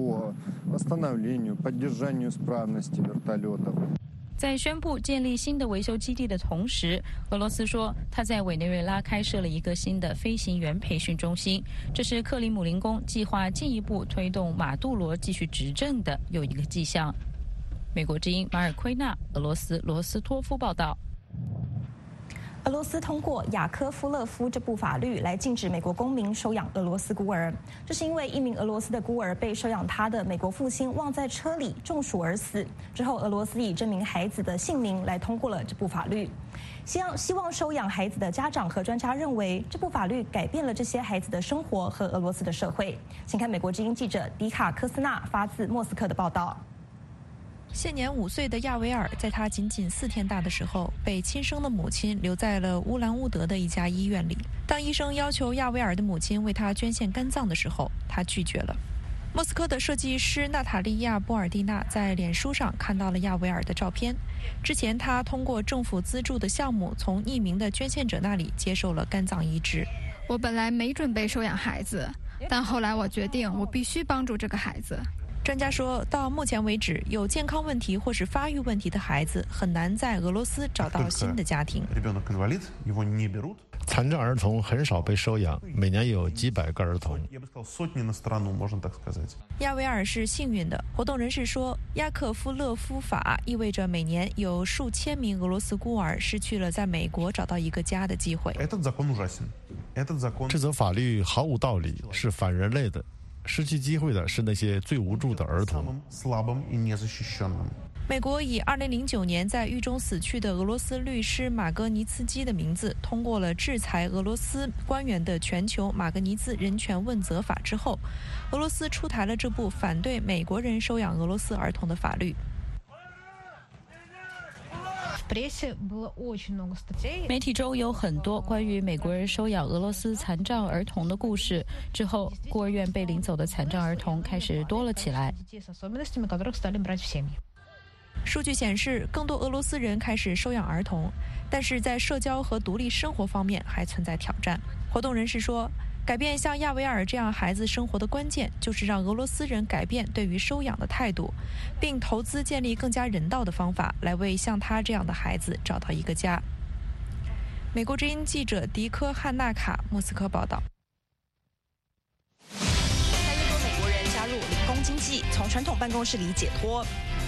在宣布建立新的维修基地的同时，俄罗斯说他在委内瑞拉开设了一个新的飞行员培训中心，这是克里姆林宫计划进一步推动马杜罗继续执政的又一个迹象。美国之音马尔奎纳，俄罗斯罗斯托夫报道。 俄罗斯通过雅科夫勒夫这部法律来禁止美国公民收养俄罗斯孤儿，这是因为一名俄罗斯的孤儿被收养他的美国父亲忘在车里中暑而死。之后，俄罗斯以这名孩子的姓名来通过了这部法律。希望希望收养孩子的家长和专家认为，这部法律改变了这些孩子的生活和俄罗斯的社会。请看美国之音记者迪卡科斯纳发自莫斯科的报道。 现年五岁的亚维尔，在他仅仅四天大的时候，被亲生的母亲留在了乌兰乌德的一家医院里。当医生要求亚维尔的母亲为他捐献肝脏的时候，他拒绝了。莫斯科的设计师娜塔莉亚·波尔蒂娜在脸书上看到了亚维尔的照片。之前，他通过政府资助的项目，从匿名的捐献者那里接受了肝脏移植。 我本来没准备收养孩子，但后来我决定，我必须帮助这个孩子。 专家说，到目前为止，有健康问题或是发育问题的孩子很难在俄罗斯找到新的家庭。 残障儿童很少被收养，每年有几百个儿童。 亚维尔是幸运的。活动人士说，亚克夫勒夫法意味着每年有数千名俄罗斯孤儿失去了在美国找到一个家的机会。 这则法律毫无道理，是反人类的。失去机会的是那些最无助的儿童。 美国以二零零九年在狱中死去的俄罗斯律师马格尼茨基的名字通过了制裁俄罗斯官员的全球马格尼兹人权问责法之后，俄罗斯出台了这部反对美国人收养俄罗斯儿童的法律。 媒体中有很多关于美国人收养俄罗斯残障儿童的故事。之后，孤儿院被领走的残障儿童开始多了起来。 数据显示，更多俄罗斯人开始收养儿童，但是在社交和独立生活方面还存在挑战。活动人士说，改变像亚维尔这样孩子生活的关键，就是让俄罗斯人改变对于收养的态度，并投资建立更加人道的方法，来为像他这样的孩子找到一个家。美国之音记者迪科·汉纳卡莫斯科报道。 越来越多美国人加入零工经济，从传统办公室里解脱。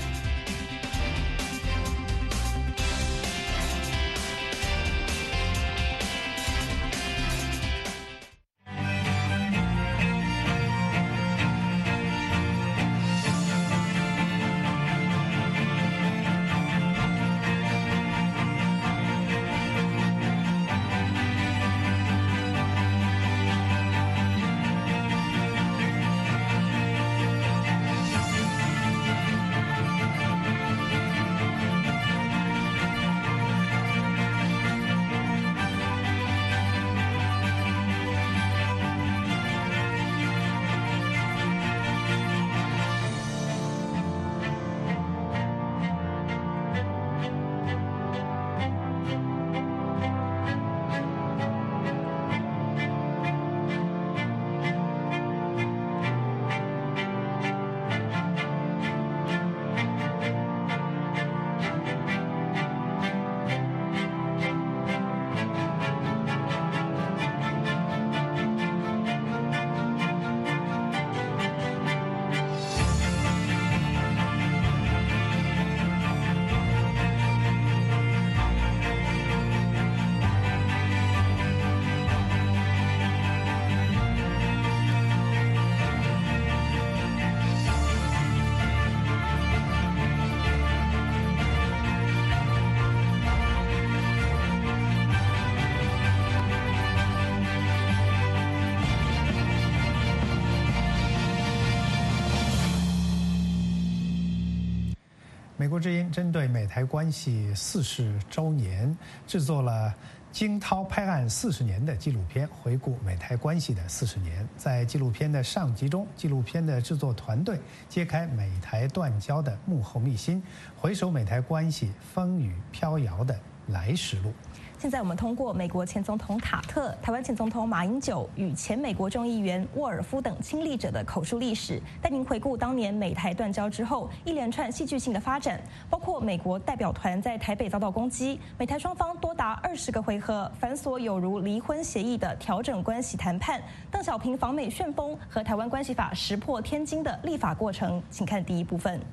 美国之音针对美台关系四十周年，制作了惊涛拍案四十年的纪录片，回顾美台关系的四十年。在纪录片的上集中，纪录片的制作团队揭开美台断交的幕后秘辛，回首美台关系风雨飘摇的来时路。 现在我们通过美国前总统卡特、台湾前总统马英九与前美国众议员沃尔夫等亲历者的口述历史，带您回顾当年美台断交之后一连串戏剧性的发展，包括美国代表团在台北遭到攻击，美台双方多达二十个回合繁琐有如离婚协议的调整关系谈判，邓小平访美旋风和台湾关系法石破天惊的立法过程。请看第一部分。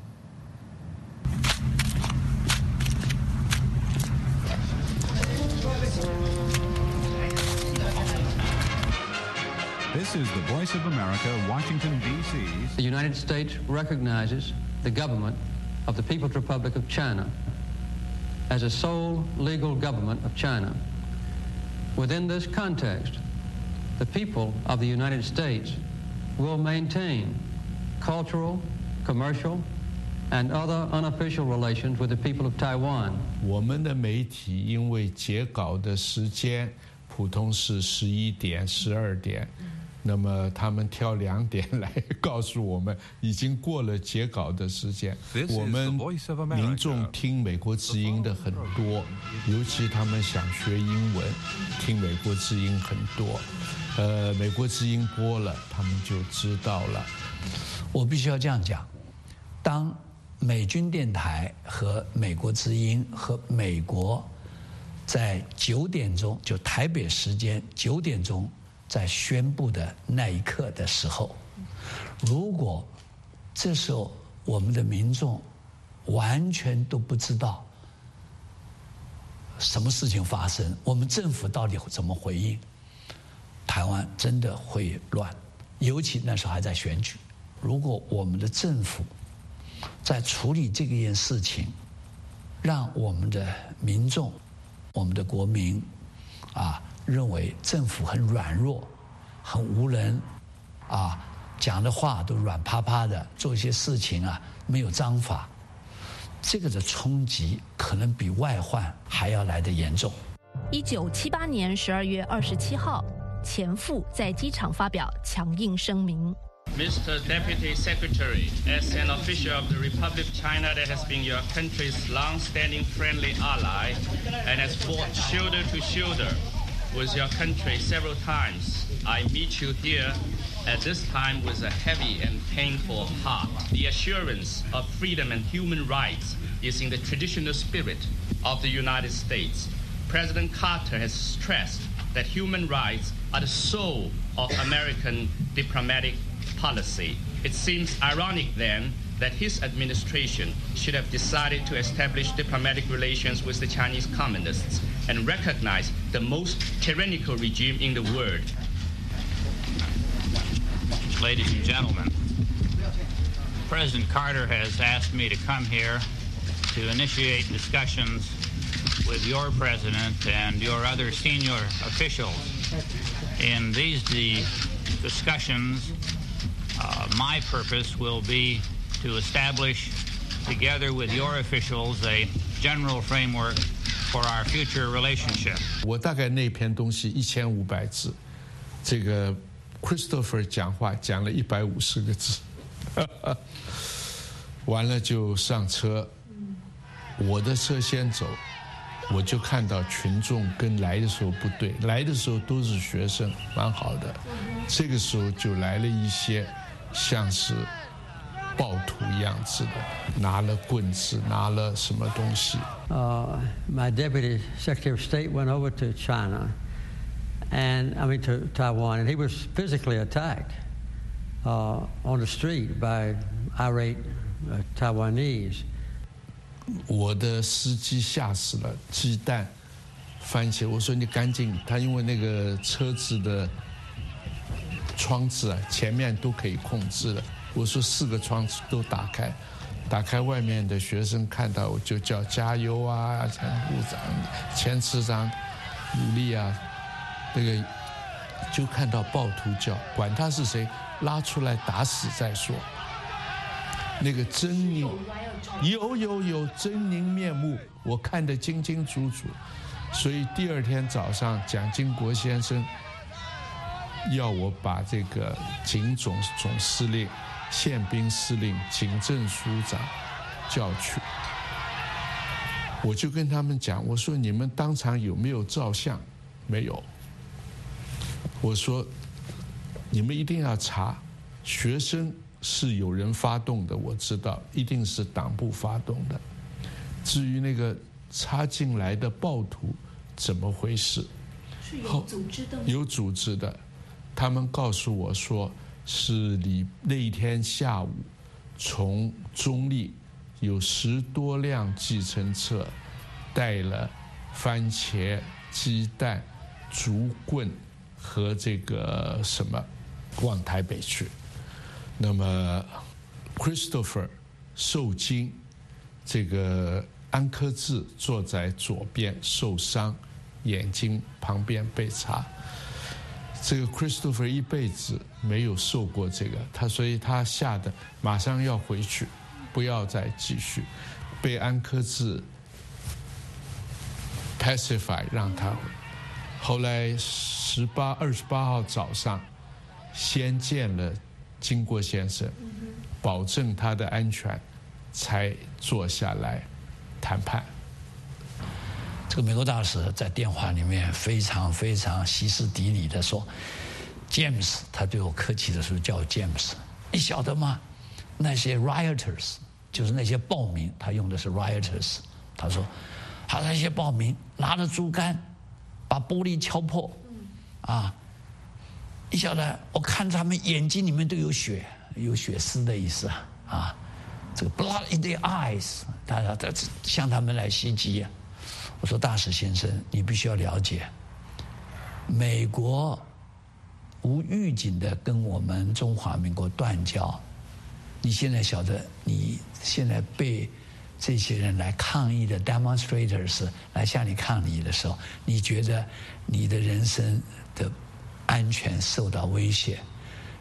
This is the Voice of America, Washington, D C The United States recognizes the government of the People's Republic of China as a sole legal government of China. Within this context, the people of the United States will maintain cultural, commercial, and other unofficial relations with the people of Taiwan. 我们的媒体因为截稿的时间普通是十一点、十二点。那么他们挑两点来告诉我们，已经过了截稿的时间。我们民众听美国之音的很多，尤其他们想学英文，听美国之音很多。呃，美国之音播了，他们就知道了。 我必须要这样讲：当美军电台和美国之音和美国在九点钟，就台北时间九点钟。在宣布的那一刻的时候，如果这时候我们的民众完全都不知道什么事情发生，我们政府到底怎么回应，台湾真的会乱。尤其那时候还在选举，如果我们的政府在处理这件事情，让我们的民众、我们的国民啊。认为政府很软弱、很无能，啊，讲的话都软趴趴的，做一些事情啊没有章法。 这个的冲击可能比外患还要来得严重。 一九七八年十二月二十七号，前夫在机场发表强硬声明。 Mister Deputy Secretary, as an official of the Republic of China that has been your country's long-standing friendly ally and has fought shoulder to shoulder with your country several times, I meet you here at this time with a heavy and painful heart. The assurance of freedom and human rights is in the traditional spirit of the United States. President Carter has stressed that human rights are the soul of American diplomatic policy. It seems ironic then that his administration should have decided to establish diplomatic relations with the Chinese Communists and recognize the most tyrannical regime in the world. Ladies and gentlemen, President Carter has asked me to come here to initiate discussions with your president and your other senior officials. In these the discussions, uh, my purpose will be to establish, together with your officials, a general framework for our future relationship. 我大概那篇东西一千五百字，这个 Christopher 讲话讲了一百五十个字，完了就上车，我的车先走。我就看到群众跟来的时候不对，来的时候都是学生，蛮好的。这个时候就来了一些像是暴徒一样子的，拿了棍子，拿了什么东西。 Uh, my deputy secretary of state went over to China, and I mean to Taiwan, and he was physically attacked uh, on the street by irate uh, Taiwanese. 我的司机吓死了，鸡蛋番茄，我说你赶紧，他因为那个车子的窗子啊，前面都可以控制的，我说四个窗子都打开，打开外面的学生看到我就叫加油啊，前部长、前次长努力啊，那个就看到暴徒叫，管他是谁，拉出来打死再说。那个狰狞，有有有狰狞面目，我看得清清楚楚。所以第二天早上，蒋经国先生要我把这个警总总司令、宪兵司令、警政署长叫去，我就跟他们讲，我说你们当场有没有照相？没有。我说你们一定要查，学生是有人发动的，我知道一定是党部发动的。至于那个插进来的暴徒怎么回事？ 是有组织的吗？ 有组织的，他们告诉我说是里那一天下午，从中立有十多辆计程车，带了番茄、鸡蛋、竹棍和这个什么，往台北去。那么 Christopher 受惊，这个安科志坐在左边受伤，眼睛旁边被插。这个 Christopher 一辈子没有受过这个，他所以他吓得马上要回去，不要再继续，被安科志 pacify 让他回。后来十八二十八号早上，先见了经国先生，保证他的安全，才坐下来谈判。 这个美国大使在电话里面非常非常歇斯底里的说 ：“James， 他对我客气的时候叫我 James， 你晓得吗？那些 rioters 就是那些暴民，他用的是 rioters。他说，他那些暴民拿着竹竿把玻璃敲破，啊。”你晓得，我看他们眼睛里面都有血，有血丝的意思啊，啊，这个 blood in their eyes， 他他向他们来袭击啊。我说大使先生，你必须要了解，美国无预警的跟我们中华民国断交，你现在晓得，你现在被这些人来抗议的 demonstrators 来向你抗议的时候，你觉得你的人生的安全受到威胁，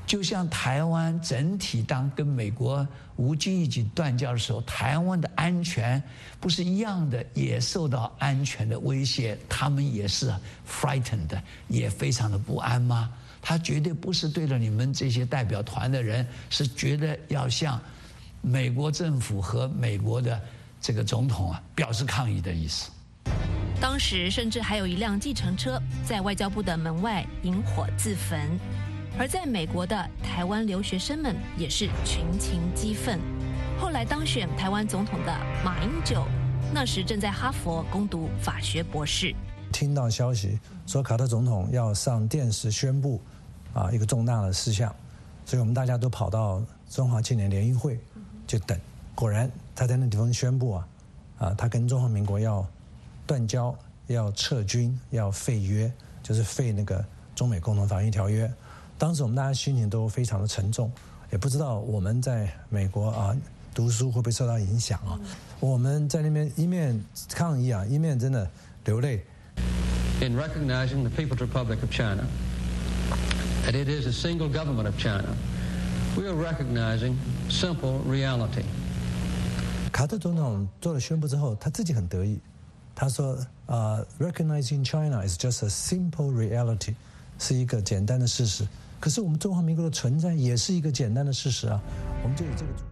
就像台湾整体当跟美国无经一起断交的时候，台湾的安全不是一样的，也受到安全的威胁，他们也是 frightened， 也非常的不安吗？他绝对不是对着你们这些代表团的人，是觉得要向美国政府和美国的这个总统啊表示抗议的意思。 当时甚至还有一辆计程车在外交部的门外引火自焚，而在美国的台湾留学生们也是群情激愤。后来当选台湾总统的马英九，那时正在哈佛攻读法学博士。 听到消息说卡特总统要上电视宣布啊一个重大的事项，所以我们大家都跑到中华青年联谊会就等。果然他在那地方宣布啊，啊他跟中华民国要断交，要撤军，要废约，就是废那个中美共同防御条约。当时我们大家心情都非常的沉重，也不知道我们在美国啊读书会不会受到影响啊。我们在那边一面抗议啊，一面真的流泪。 In recognizing the People's Republic of China, that it is a single government of China, we are recognizing simple reality. 卡特总统做了宣布之后，他自己很得意，他说：“呃、uh, ，recognizing China is just a simple reality， 是一个简单的事实。可是我们中华民国的存在也是一个简单的事实啊，我们就以这个。”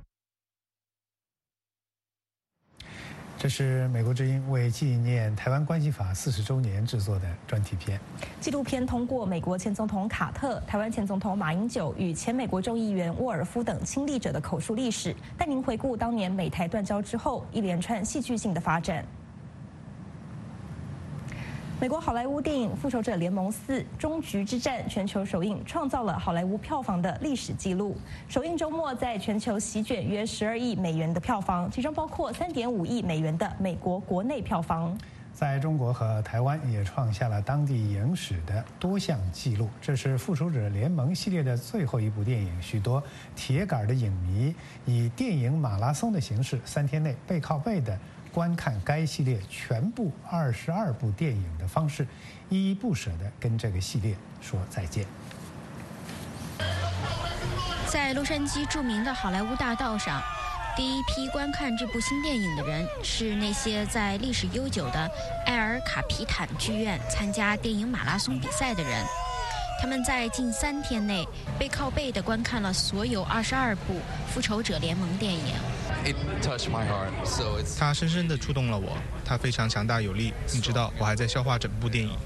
这是美国之音为纪念台湾关系法四十周年制作的专题片。 纪录片通过美国前总统卡特、台湾前总统马英九与前美国众议员沃尔夫等亲历者的口述历史，带您回顾当年美台断交之后一连串戏剧性的发展。美国好莱坞电影《复仇者联盟四：终局之战》全球首映，创造了好莱坞票房的历史纪录。首映周末在全球席卷约十二亿美元的票房，其中包括三点五亿美元的美国国内票房。 在中国和台湾也创下了当地影史的多项纪录。这是《复仇者联盟》系列的最后一部电影，许多铁杆的影迷以电影马拉松的形式，三天内背靠背的观看该系列全部二十二部电影的方式，依依不舍地跟这个系列说再见。 在洛杉矶著名的好莱坞大道上，第一批观看这部新电影的人是那些在历史悠久的埃尔卡皮坦剧院参加电影马拉松比赛的人。他们在近三天内背靠背地观看了所有二十二部《复仇者联盟》电影。 它深深地触动了我，它非常强大有力。你知道，我还在消化整部电影。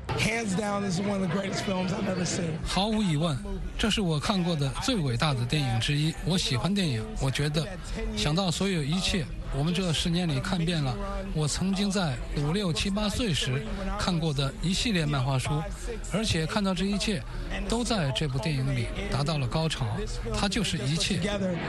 毫无疑问，这是我看过的最伟大的电影之一。我喜欢电影，我觉得想到所有一切，我们这十年里看遍了我曾经在五六七八岁时看过的一系列漫画书，而且看到这一切都在这部电影里达到了高潮。它就是一切。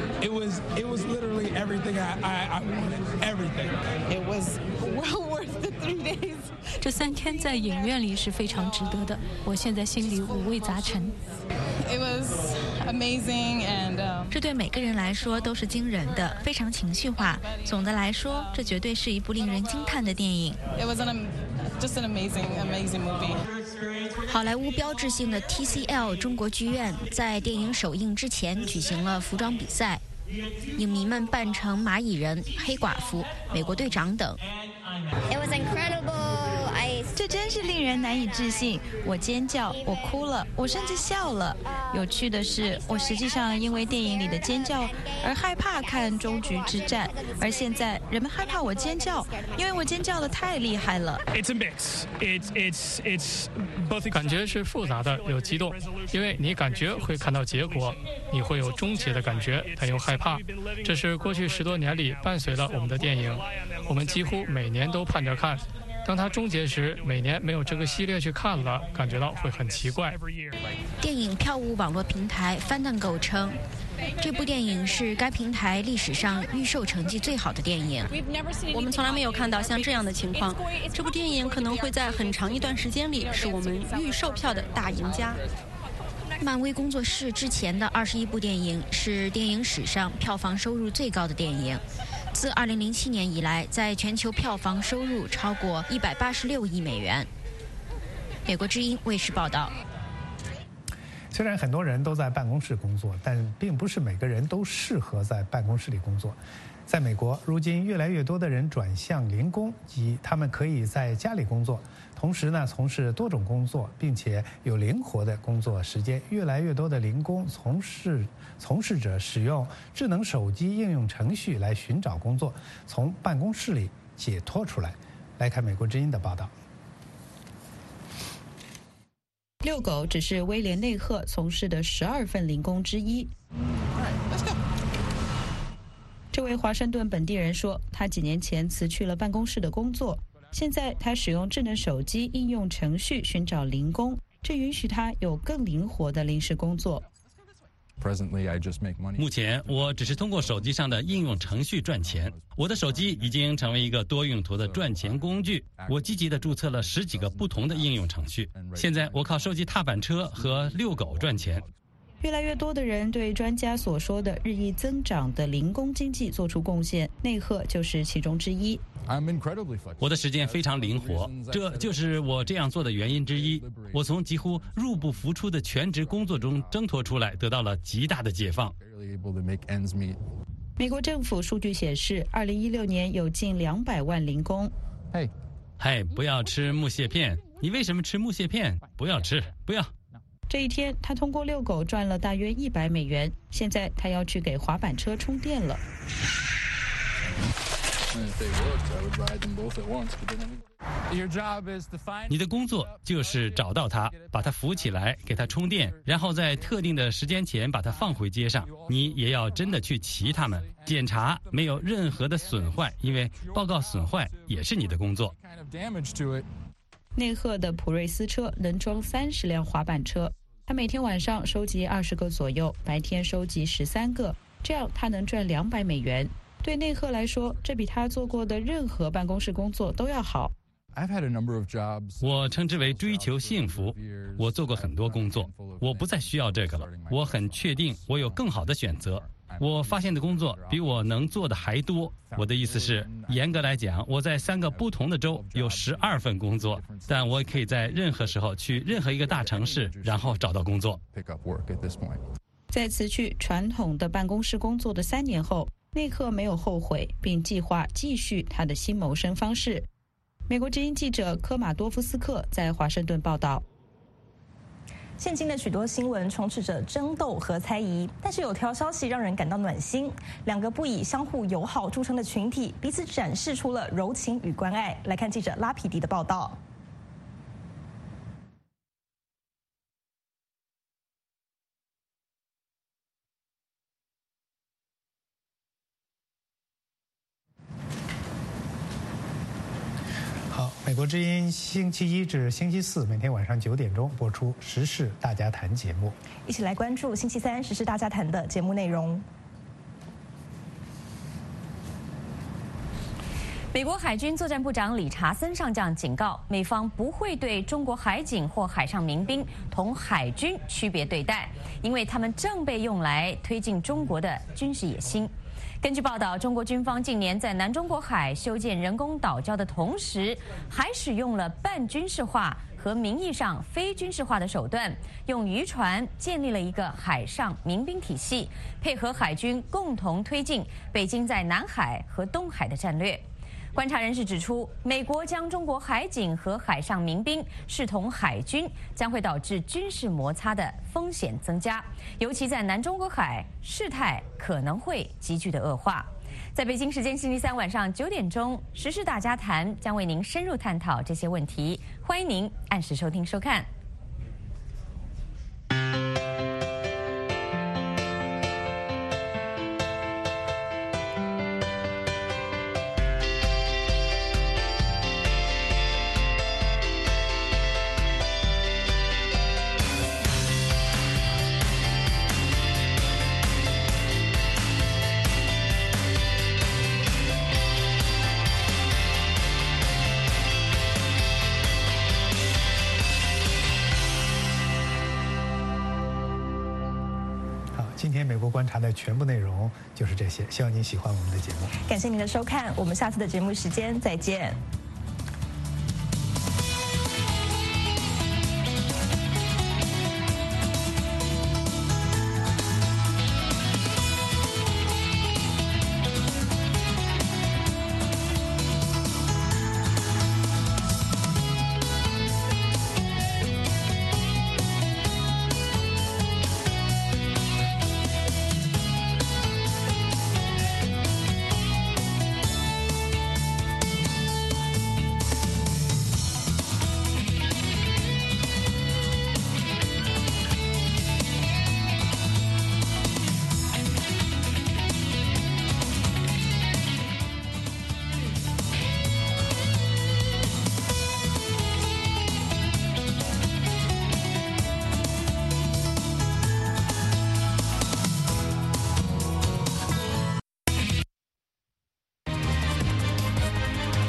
这三天在影院里是非常值得的，我现在心里五味杂陈。 It was amazing and 这对每个人来说都是惊人的，非常情绪化。总的来说，这绝对是一部令人惊叹的电影。 It was an just an amazing, amazing movie. 好莱坞标志性的 T C L 中国剧院在电影首映之前举行了服装比赛，影迷们扮成蚂蚁人、黑寡妇、美国队长等。 It was incredible. I 这真是令人难以置信，我尖叫，我哭了，我甚至笑了。有趣的是，我实际上因为电影里的尖叫而害怕看终局之战，而现在人们害怕我尖叫，因为我尖叫的太厉害了。 It's a mix. It's it's it's both. 感觉是复杂的，有激动，因为你感觉会看到结果，你会有终结的感觉，但又害怕。这是过去十多年里伴随了我们的电影，我们几乎每年都盼着看。当它终结时，每年没有这个系列去看了，感觉到会很奇怪。 电影票务网络平台 Fandango 称，这部电影是该平台历史上预售成绩最好的电影。 我们从来没有看到像这样的情况，这部电影可能会在很长一段时间里是我们预售票的大赢家。 漫威工作室之前的二十一部电影是电影史上票房收入最高的电影。自二零零七年以来，在全球票房收入超过一百八十六亿美元。美国之音卫视报道。 虽然很多人都在办公室工作，但并不是每个人都适合在办公室里工作。在美国，如今越来越多的人转向零工，即他们可以在家里工作，同时呢从事多种工作，并且有灵活的工作时间。越来越多的零工从事从事者使用智能手机应用程序来寻找工作，从办公室里解脱出来。来看美国之音的报道。 遛狗只是威廉内赫从事的十二份零工之一。这位华盛顿本地人说，他几年前辞去了办公室的工作，现在他使用智能手机应用程序寻找零工，这允许他有更灵活的临时工作。 目前我只是通过手机上的应用程序赚钱，我的手机已经成为一个多用途的赚钱工具。我积极地注册了十几个不同的应用程序，现在我靠收集踏板车和遛狗赚钱。 越来越多的人对专家所说的日益增长的零工经济做出贡献，内赫就是其中之一。 我的时间非常灵活，这就是我这样做的原因之一。我从几乎入不敷出的全职工作中挣脱出来，得到了极大的解放。 美国政府数据显示，二零一六年有近两百万零工。 嘿，嘿，不要吃木屑片！你为什么吃木屑片？不要吃，不要。 这一天，他通过遛狗赚了大约一百美元。现在他要去给滑板车充电了。 你的工作就是找到它，把它扶起来，给它充电，然后在特定的时间前把它放回街上。你也要真的去骑它们，检查没有任何的损坏，因为报告损坏也是你的工作。 内赫的普锐斯车能装三十辆滑板车，他每天晚上收集二十个左右，白天收集十三个，这样他能赚两百美元。对内赫来说，这比他做过的任何办公室工作都要好。 我称之为追求幸福。我做过很多工作，我不再需要这个了。我很确定我有更好的选择。我发现的工作比我能做的还多。我的意思是，严格来讲，我在三个不同的州有十二份工作，但我可以在任何时候去任何一个大城市，然后找到工作。 在辞去传统的办公室工作的三年后，内赫没有后悔，并计划继续他的新谋生方式。美国之音记者科马多夫斯克在华盛顿报道。 现今的许多新闻充斥着争斗和猜疑，但是有条消息让人感到暖心：两个不以相互友好著称的群体，彼此展示出了柔情与关爱。来看记者拉皮迪的报道。 美国之音星期一至星期四每天晚上九点钟播出《时事大家谈》节目， 一起来关注星期三《时事大家谈》的节目内容。 美国海军作战部长理查森上将警告，美方不会对中国海警或海上民兵同海军区别对待，因为他们正被用来推进中国的军事野心。根据报道，中国军方近年在南中国海修建人工岛礁的同时，还使用了半军事化和名义上非军事化的手段，用渔船建立了一个海上民兵体系，配合海军共同推进北京在南海和东海的战略。观察人士指出，美国将中国海警和海上民兵视同海军，将会导致军事摩擦的风险增加，尤其在南中国海，事态可能会急剧的恶化。在北京时间星期三晚上九点钟，《时事大家谈》将为您深入探讨这些问题，欢迎您按时收听收看。 今天美国观察的全部内容就是这些，希望您喜欢我们的节目。 感谢您的收看，我们下次的节目时间再见。